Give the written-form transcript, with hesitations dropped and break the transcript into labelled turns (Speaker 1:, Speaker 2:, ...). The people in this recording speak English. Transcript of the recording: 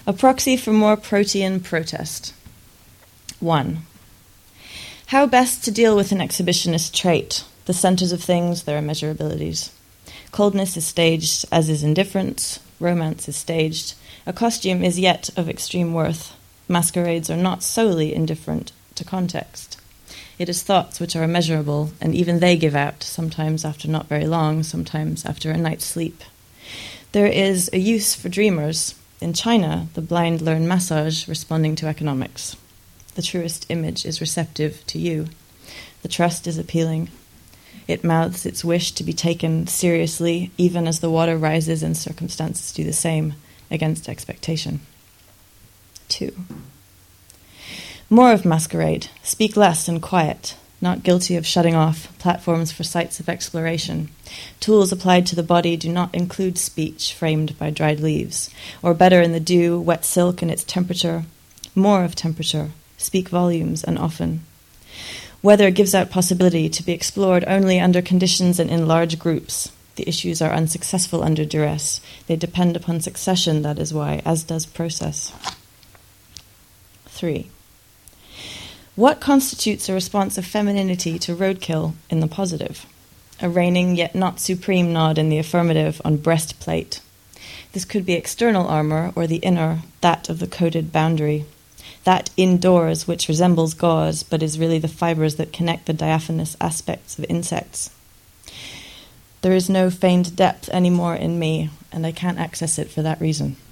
Speaker 1: A proxy for more protean protest. 1. How best to deal with an exhibitionist trait, the centers of things, their immeasurabilities. Coldness is staged, as is indifference. Romance is staged. A costume is yet of extreme worth. Masquerades are not solely indifferent to context. It is thoughts which are immeasurable, and even they give out, sometimes after not very long, sometimes after a night's sleep. There is a use for dreamers. In China, the blind learn massage, responding to economics. The truest image is receptive to you. The trust is appealing. It mouths its wish to be taken seriously, even as the water rises and circumstances do the same, against expectation. 2. More of masquerade. Speak less and quiet. Not guilty of shutting off. Platforms for sites of exploration. Tools applied to the body do not include speech framed by dried leaves. Or better in the dew, wet silk and its temperature. More of temperature. Speak volumes and often. Weather gives out possibility to be explored only under conditions and in large groups. The issues are unsuccessful under duress. They depend upon succession, that is why, as does process. 3. What constitutes a response of femininity to roadkill in the positive? A reigning yet not supreme nod in the affirmative on breastplate. This could be external armor or the inner, that of the coded boundary. That indoors which resembles gauze but is really the fibers that connect the diaphanous aspects of insects. There is no feigned depth anymore in me, and I can't access it for that reason.